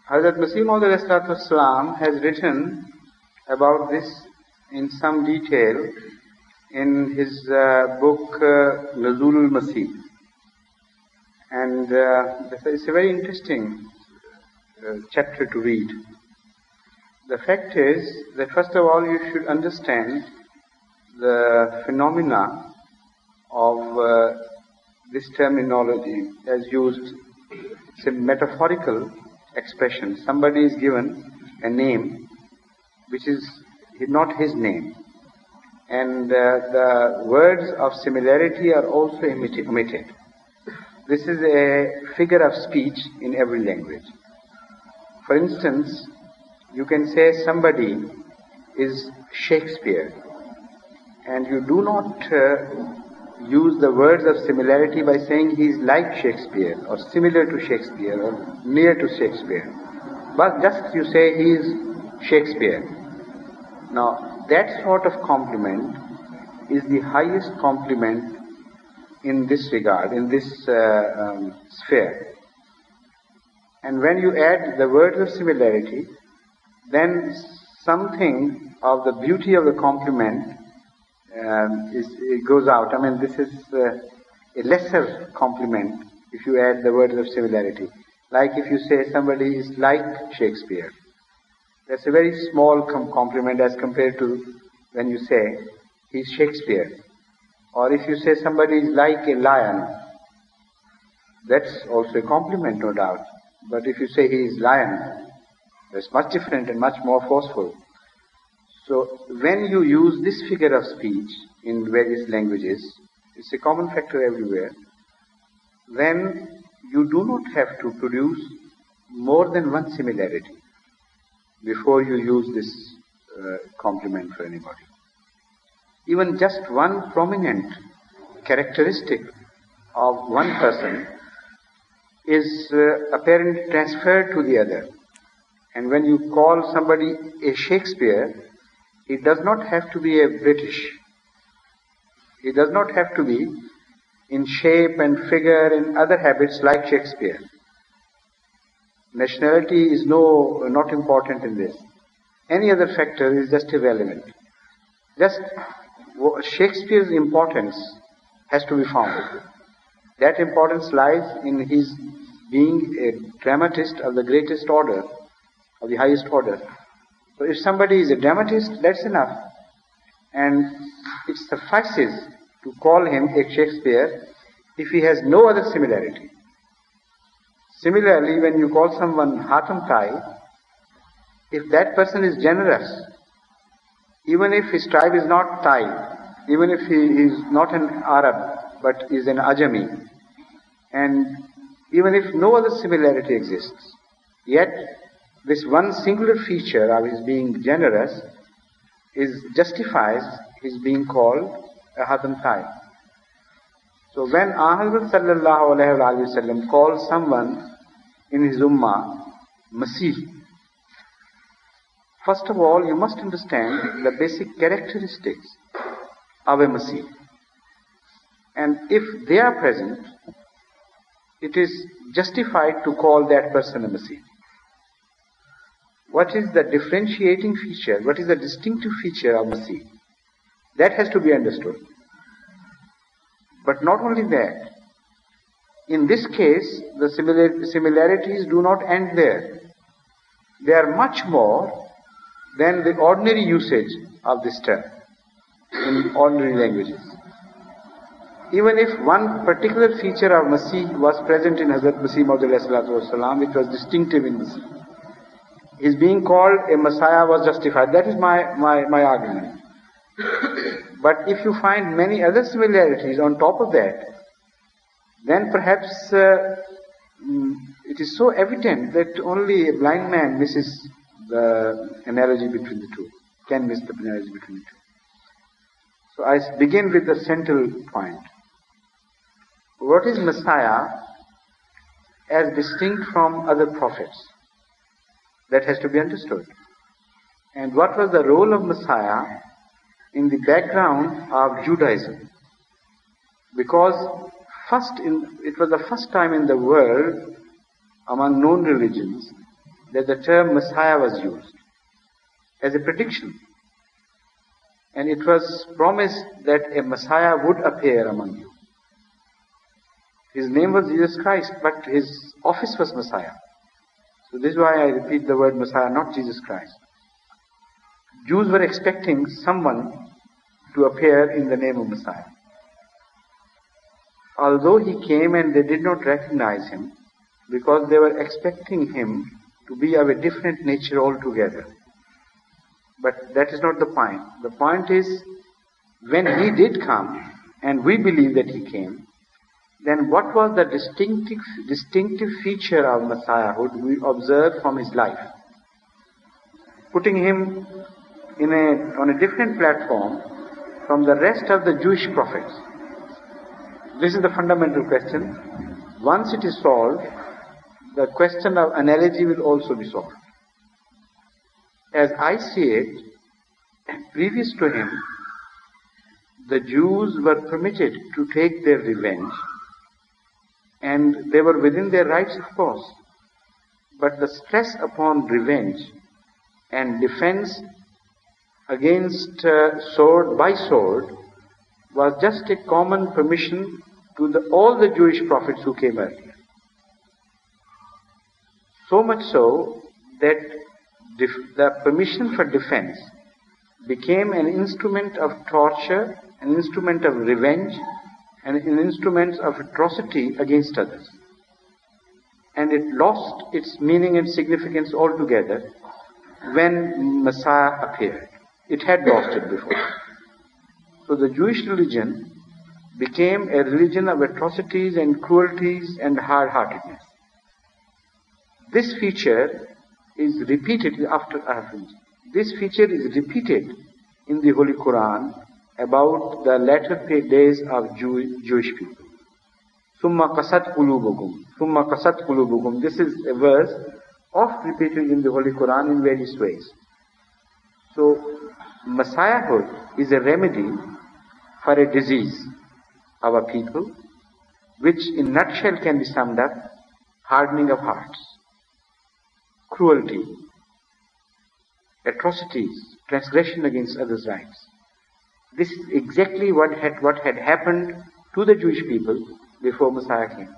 Hazrat Masih Maud ﷺ has written about this in some detail in his book Nuzulul Masih. And it's a very interesting chapter to read. The fact is that first of all you should understand the phenomena of this terminology as used. It's a metaphorical expression. Somebody is given a name which is not his name, and the words of similarity are also omitted. This is a figure of speech in every language. For instance, you can say somebody is Shakespeare, and you do not use the words of similarity by saying he is like Shakespeare or similar to Shakespeare or near to Shakespeare, but just you say he is Shakespeare. Now that sort of compliment is the highest compliment in this regard, in this sphere. And when you add the words of similarity, then something of the beauty of the compliment it goes out. I mean, this is a lesser compliment if you add the words of similarity. Like if you say somebody is like Shakespeare, that's a very small compliment as compared to when you say he's Shakespeare. Or if you say somebody is like a lion, that's also a compliment, no doubt. But if you say he is lion, that's much different and much more forceful. So when you use this figure of speech in various languages, it's a common factor everywhere, then you do not have to produce more than one similarity before you use this compliment for anybody. Even just one prominent characteristic of one person is apparently transferred to the other. And when you call somebody a Shakespeare, it does not have to be a British. It does not have to be in shape and figure and other habits like Shakespeare. Nationality is not important in this. Any other factor is just irrelevant. Just Shakespeare's importance has to be found. That importance lies in his being a dramatist of the greatest order, of the highest order. So if somebody is a dramatist, that's enough. And it suffices to call him a Shakespeare if he has no other similarity. Similarly, when you call someone Hatem Tai, if that person is generous, even if his tribe is not Tai, even if he is not an Arab, but is an Ajami, and even if no other similarity exists, yet this one singular feature of his being generous justifies his being called a Hatem Tai. So when Hazrat sallallahu alayhi wa sallam calls someone in his ummah Masih, first of all you must understand the basic characteristics of a Masih. And if they are present, it is justified to call that person a Masih. What is the differentiating feature? What is the distinctive feature of Masih? That has to be understood. But not only that, in this case, the similarities do not end there. They are much more than the ordinary usage of this term in ordinary languages. Even if one particular feature of Masih was present in Hazrat Masih Maud ﷺ, which was distinctive in Masih, his being called a Messiah was justified. That is my argument. But if you find many other similarities on top of that, then perhaps it is so evident that only a blind man misses the analogy between the two, can miss the analogy between the two. So I begin with the central point. What is Messiah as distinct from other prophets? That has to be understood. And what was the role of Messiah in the background of Judaism? Because it was the first time in the world among known religions that the term Messiah was used as a prediction. And it was promised that a Messiah would appear among you. His name was Jesus Christ, but his office was Messiah. So this is why I repeat the word Messiah, not Jesus Christ. Jews were expecting someone to appear in the name of Messiah. Although he came and they did not recognize him, because they were expecting him to be of a different nature altogether. But that is not the point. The point is, when he did come, and we believe that he came, then what was the distinctive feature of Messiahhood we observe from his life? Putting him on a different platform from the rest of the Jewish prophets. This is the fundamental question. Once it is solved, the question of analogy will also be solved. As I see it, previous to him, the Jews were permitted to take their revenge, and they were within their rights, of course. But the stress upon revenge and defense against sword by sword was just a common permission to all the Jewish prophets who came earlier. So much so that the permission for defense became an instrument of torture, an instrument of revenge, and an instrument of atrocity against others. And it lost its meaning and significance altogether when Messiah appeared. It had lost it before. So the Jewish religion became a religion of atrocities and cruelties and hard-heartedness. This feature is repeated This feature is repeated in the Holy Quran about the latter days of Jewish people. Summa qasat qulubukum. This is a verse oft repeated in the Holy Quran in various ways. So, Messiahhood is a remedy for a disease of a people, which in nutshell can be summed up: hardening of hearts, cruelty, atrocities, transgression against others' rights. This is exactly what had happened to the Jewish people before Messiah came.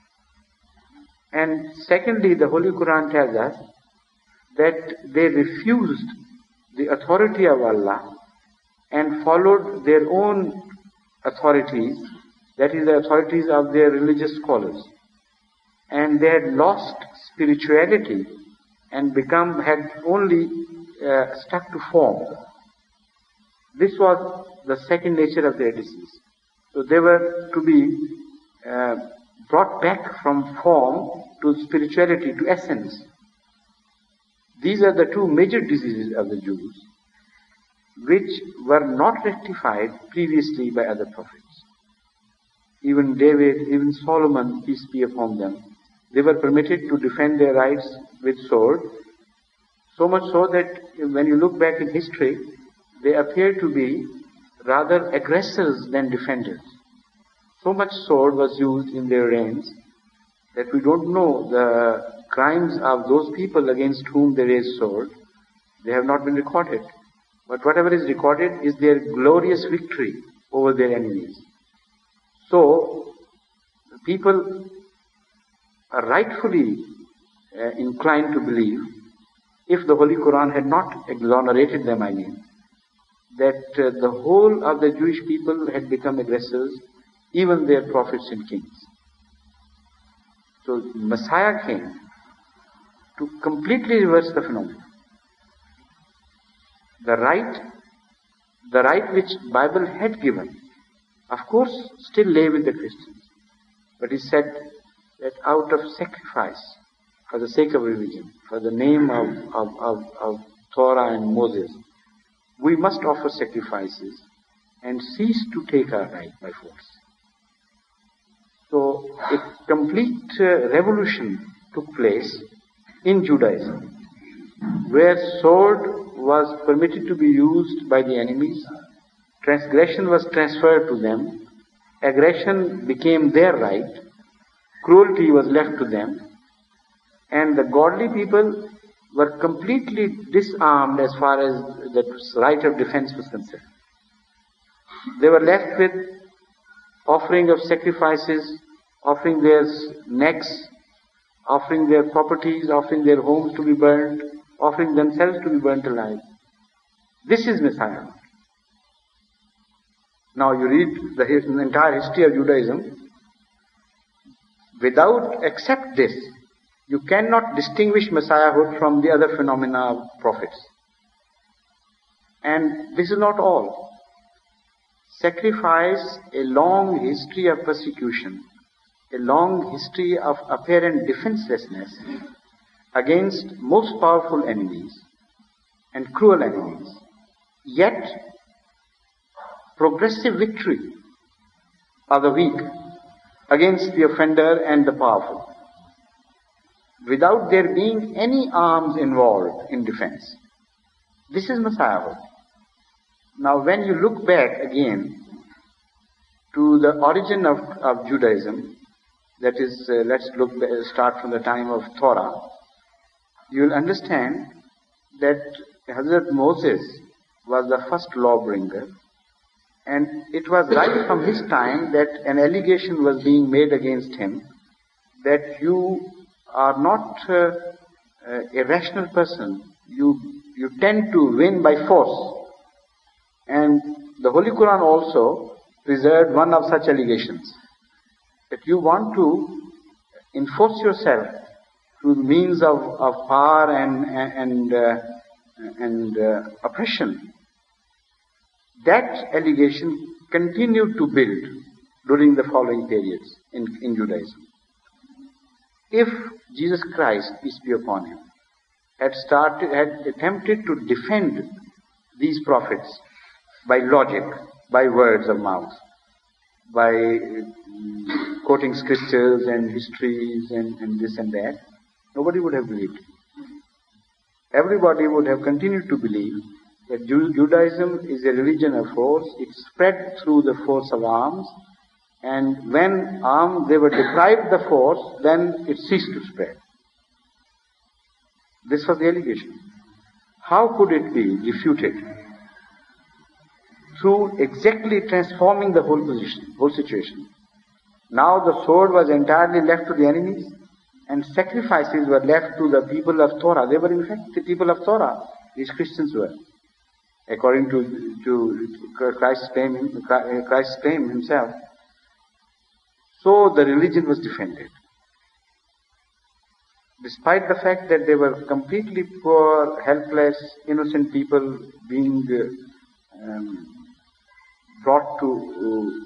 And secondly, the Holy Quran tells us that they refused the authority of Allah and followed their own authorities, that is, the authorities of their religious scholars. And they had lost spirituality and had only stuck to form. This was the second nature of their disease. So they were to be brought back from form to spirituality, to essence. These are the two major diseases of the Jews, which were not rectified previously by other prophets. Even David, even Solomon, peace be upon them, they were permitted to defend their rights with sword, so much so that when you look back in history, they appear to be rather aggressors than defenders. So much sword was used in their reigns that we don't know the crimes of those people against whom they raised sword. They have not been recorded. But whatever is recorded is their glorious victory over their enemies. So, people are rightfully inclined to believe, if the Holy Quran had not exonerated them, that the whole of the Jewish people had become aggressors, even their prophets and kings. So Messiah came to completely reverse the phenomenon. The right which Bible had given, of course, still lay with the Christians. But he said that out of sacrifice, for the sake of religion, for the name of Torah and Moses, we must offer sacrifices and cease to take our right by force. So a complete revolution took place in Judaism, where sword was permitted to be used by the enemies, transgression was transferred to them, aggression became their right, cruelty was left to them, and the godly people were completely disarmed as far as the right of defense was concerned. They were left with offering of sacrifices, offering their necks, offering their properties, offering their homes to be burnt, offering themselves to be burnt alive. This is Messiah. Now you read the entire history of Judaism. Without except this, you cannot distinguish Messiahhood from the other phenomena of prophets. And this is not all. Sacrifice a long history of persecution, a long history of apparent defenselessness against most powerful enemies and cruel enemies, yet progressive victory of the weak against the offender and the powerful, without there being any arms involved in defense. This is Messiahhood. Now when you look back again to the origin of Judaism, that is, start from the time of Torah, you will understand that Hazrat Moses was the first lawbringer, and it was right from his time that an allegation was being made against him that you are not a rational person. You tend to win by force. And the Holy Quran also preserved one of such allegations, that you want to enforce yourself through means of power and oppression. That allegation continued to build during the following periods in Judaism. If Jesus Christ, peace be upon him, had attempted to defend these prophets by logic, by words of mouth, by quoting scriptures and histories and this and that, nobody would have believed. Everybody would have continued to believe that Judaism is a religion of force. It spread through the force of arms, and when they were deprived the force, then it ceased to spread. This was the allegation. How could it be refuted? Through exactly transforming the whole situation. Now the sword was entirely left to the enemies, and sacrifices were left to the people of Torah. They were in fact the people of Torah. These Christians were, according to Christ's claim himself. So the religion was defended. Despite the fact that they were completely poor, helpless, innocent people being brought to,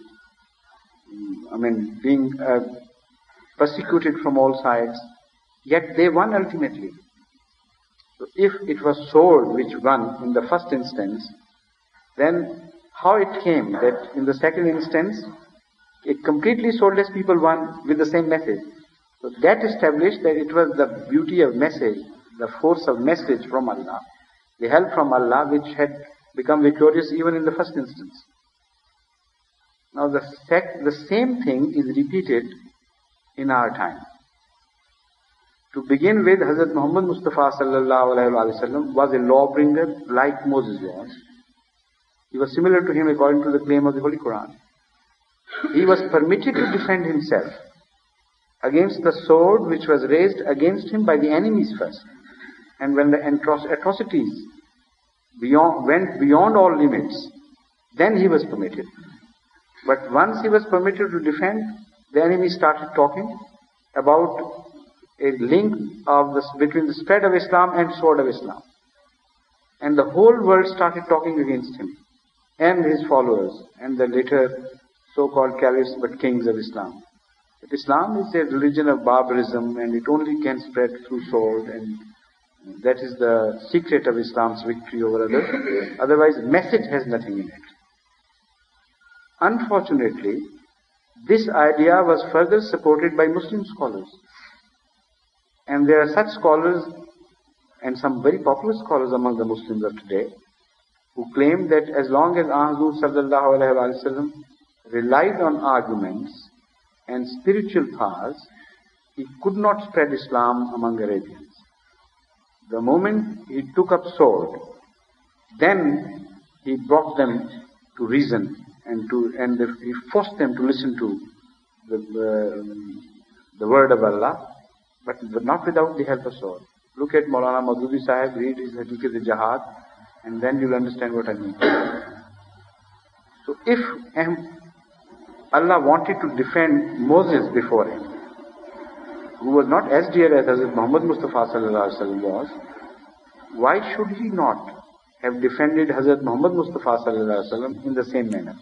being persecuted from all sides, yet they won ultimately. So if it was sword which won in the first instance, then how it came that in the second instance, a completely swordless people won with the same message? So that established that it was the beauty of message, the force of message from Allah, the help from Allah, which had become victorious even in the first instance. Now the same thing is repeated in our time. To begin with, Hazrat Muhammad Mustafa sallallahu alaihi wasallam was a lawbringer like Moses was. He was similar to him according to the claim of the Holy Quran. He was permitted to defend himself against the sword which was raised against him by the enemies first. And when the atrocities went beyond all limits, then he was permitted. But once he was permitted to defend, the enemy started talking about a link between the spread of Islam and sword of Islam. And the whole world started talking against him and his followers and the later so-called caliphs but kings of Islam. But Islam is a religion of barbarism, and it only can spread through sword, and that is the secret of Islam's victory over others. Otherwise, message has nothing in it. Unfortunately, this idea was further supported by Muslim scholars. And there are such scholars, and some very popular scholars among the Muslims of today, who claim that as long as Huzur sallallahu alaihi wasallam relied on arguments and spiritual powers, he could not spread Islam among Arabians. The moment he took up sword, then he brought them to reason and he forced them to listen to the word of Allah, but not without the help of sword. Look at Maulana Maududi Sahib, read his Haqiqat-e-Jihad, and then you'll understand what I mean. So if Allah wanted to defend Moses before him, who was not as dear as Hazrat Muhammad Mustafa sallallahu alaihi wasallam was, why should he not have defended Hazrat Muhammad Mustafa sallallahu alaihi wasallam in the same manner?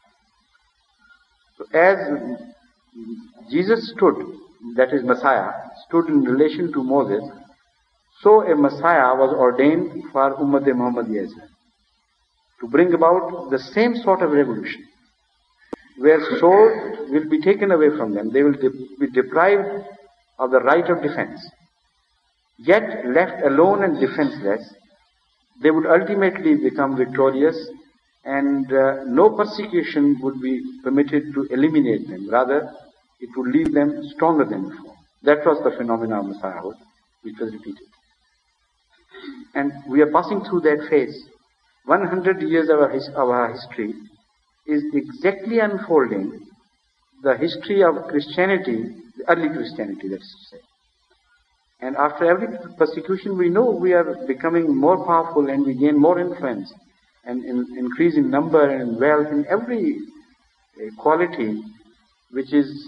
So as Jesus stood, that is Messiah, stood in relation to Moses, so a Messiah was ordained for Ummat-e Muhammadiyya as well, to bring about the same sort of revolution, where sword will be taken away from them, they will be deprived of the right of defense. Yet left alone and defenseless, they would ultimately become victorious, and no persecution would be permitted to eliminate them. Rather, it would leave them stronger than before. That was the phenomenon of Messiahhood, which was repeated. And we are passing through that phase. 100 years of our history is exactly unfolding the history of Christianity, the early Christianity, that is to say. And after every persecution, we know we are becoming more powerful and we gain more influence and increase in number and in wealth in every quality, which is,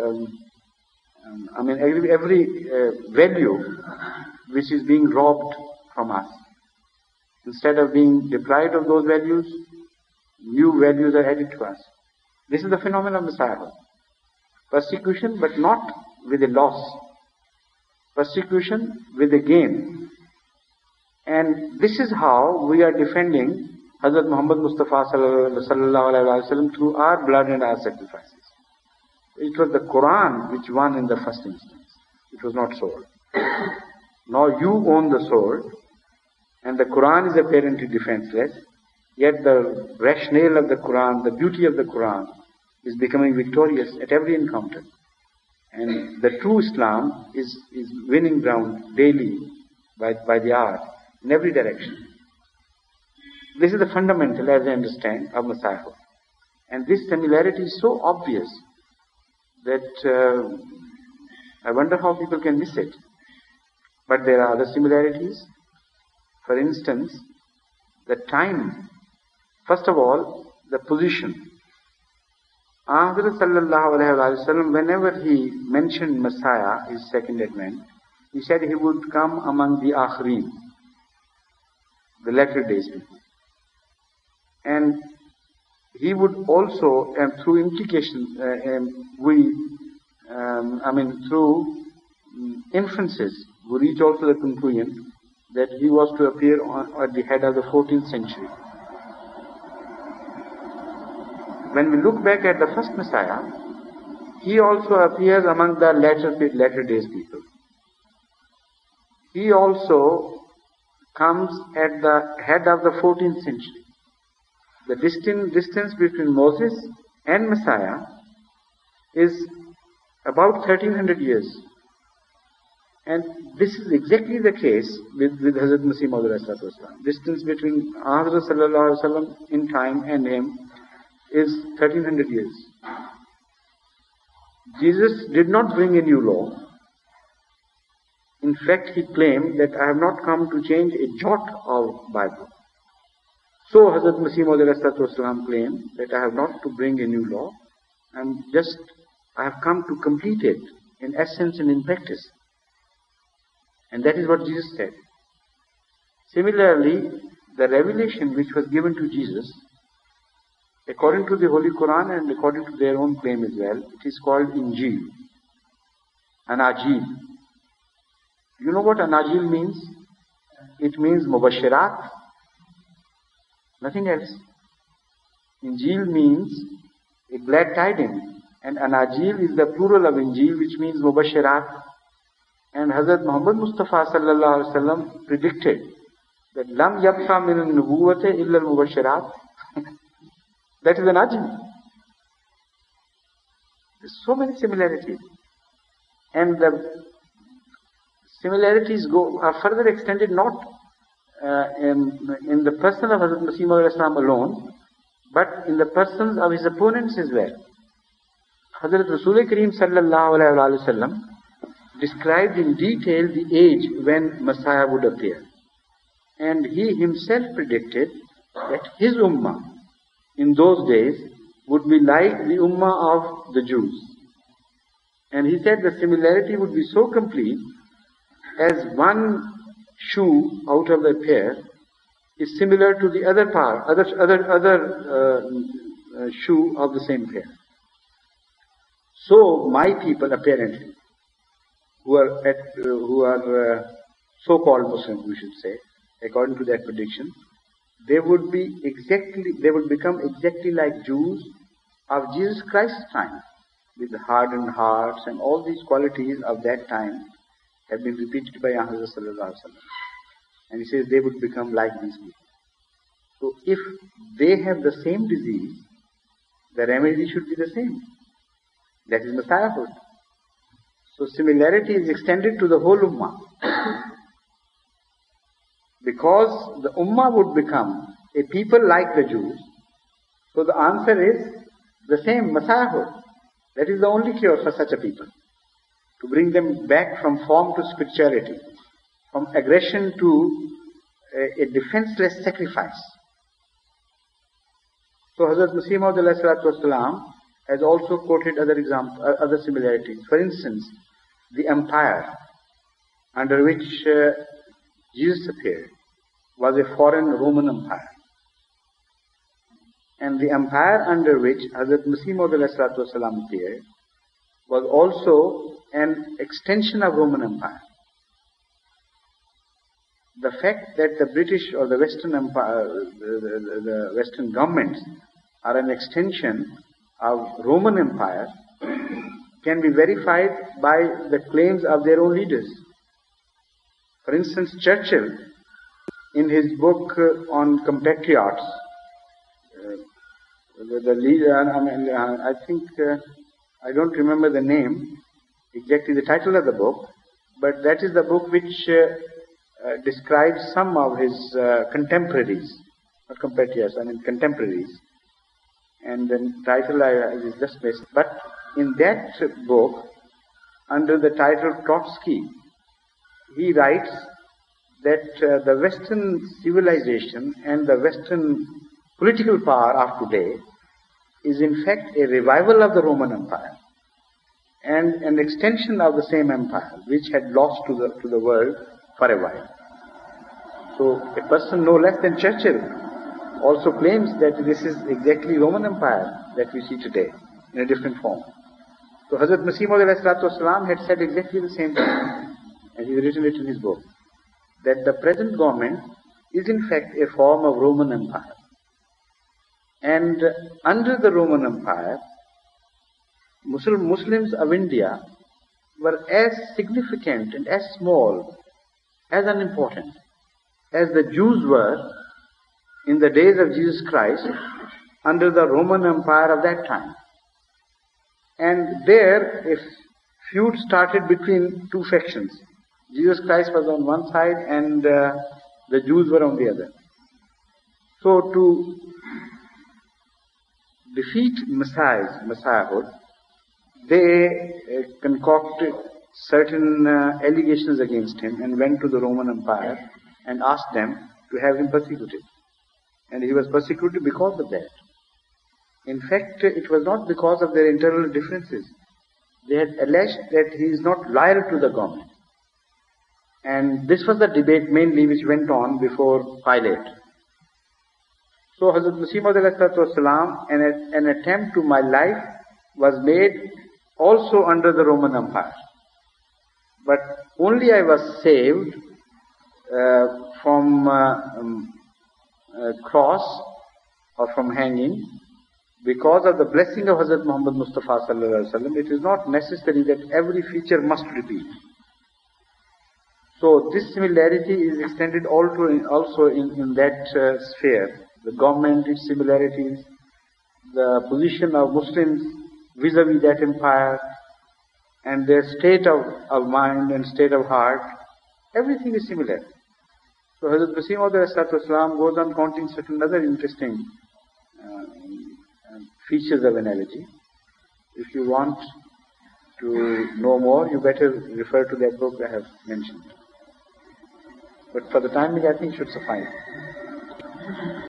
every value which is being robbed from us. Instead of being deprived of those values, new values are added to us. This is the phenomenon of Messiahhood. Persecution, but not with a loss. Persecution with a gain. And this is how we are defending Hazrat Muhammad Mustafa sallallahu alaihi wasallam through our blood and our sacrifices. It was the Quran which won in the first instance. It was not sword. Now you own the sword, and the Quran is apparently defenseless, yet the rationale of the Quran, the beauty of the Quran, is becoming victorious at every encounter. And the true Islam is winning ground daily by the hour in every direction. This is the fundamental, as I understand, of Messiahhood. And this similarity is so obvious that I wonder how people can miss it. But there are other similarities. For instance, the time. First of all, the position. Hazrat sallallahu alaihi wasallam, whenever he mentioned Messiah, his second advent, he said he would come among the Akhirin, the latter days people. And he would also, and through implication, through inferences, we reach also the conclusion that he was to appear at the head of the 14th century. When we look back at the first Messiah, he also appears among the latter days people. He also comes at the head of the 14th century. The distance between Moses and Messiah is about 1300 years. And this is exactly the case with Hazrat Masih Maud. Distance between Hazrat sallallahu alaihi wasallam in time and him is 1300 years. Jesus did not bring a new law. In fact, he claimed that I have not come to change a jot of Bible. So Hazrat Masih Maud claimed that I have not to bring a new law, I have come to complete it in essence and in practice. And that is what Jesus said. Similarly, the revelation which was given to Jesus, according to the Holy Quran and according to their own claim as well, it is called Injil, Anajil. You know what Anajil means? It means Mubashirat, nothing else. Injil means a glad tidings, and Anajil is the plural of Injil, which means Mubashirat. And Hazrat Muhammad Mustafa sallallahu alaihi wasallam predicted that Lam yabqa min al-nubuwwati illa al-mubashirat. That is Anajil. There's so many similarities. And the similarities are further extended not in the person of Hazrat Masih Maud Islam alone, but in the persons of his opponents as well. Hazrat Rasul Kareem sallallahu alayhi wa sallam described in detail the age when Messiah would appear. And he himself predicted that his ummah in those days would be like the ummah of the Jews. And he said the similarity would be so complete as one shoe out of the pair is similar to the other shoe of the same pair. So my people apparently, who are so-called Muslims, we should say, according to that prediction, they would become exactly like Jews of Jesus Christ's time, with hardened hearts, and all these qualities of that time have been repeated by Hazrat sallallahu alaihi wasallam. And he says they would become like these people. So if they have the same disease, the remedy should be the same. That is Messiahhood. So similarity is extended to the whole Ummah. Because the Ummah would become a people like the Jews, so the answer is the same, Messiahhood. That is the only cure for such a people. To bring them back from form to spirituality, from aggression to a defenseless sacrifice. So Hazrat Masih Maud ﷺ has also quoted other similarities. For instance, the empire under which Jesus appeared was a foreign Roman Empire. And the empire under which Hazrat Masih Maud ﷺ appeared was also an extension of Roman Empire. The fact that the British or the Western Empire, the Western governments are an extension of Roman Empire can be verified by the claims of their own leaders. For instance, Churchill, in his book on compatriots, the leader, I think, I don't remember the name, exactly the title of the book, but that is the book which describes some of his contemporaries, not compatriots, contemporaries. And the title is just missed. But in that book, under the title Trotsky, he writes that the Western civilization and the Western political power of today is in fact a revival of the Roman Empire and an extension of the same empire which had lost to the world for a while. So a person no less than Churchill also claims that this is exactly Roman Empire that we see today in a different form. So Hazrat Masih Maud ﷺ had said exactly the same thing, and he has written it in his book, that the present government is in fact a form of Roman Empire. And under the Roman Empire, Muslims of India were as significant and as small, as unimportant, as the Jews were in the days of Jesus Christ under the Roman Empire of that time. And there a feud started between two factions. Jesus Christ was on one side and the Jews were on the other. So to defeat Messiahhood, they concocted certain allegations against him and went to the Roman Empire and asked them to have him persecuted. And he was persecuted because of that. In fact, it was not because of their internal differences. They had alleged that he is not loyal to the government. And this was the debate mainly which went on before Pilate. So Hazrat Masih Maud ﷺ, an attempt to my life was made also under the Roman Empire. But only I was saved from cross or from hanging because of the blessing of Hazrat Muhammad Mustafa sallallahu alaihi wasallam. It is not necessary that every feature must repeat. So this similarity is extended also in that sphere. The government, its similarities, the position of Muslims vis-a-vis that empire, and their state of mind and state of heart Everything is similar. So Hazrat Masih Maud goes on counting certain other interesting features of analogy. If you want to know more, you better refer to that book I have mentioned. But for the time being, I think it should suffice.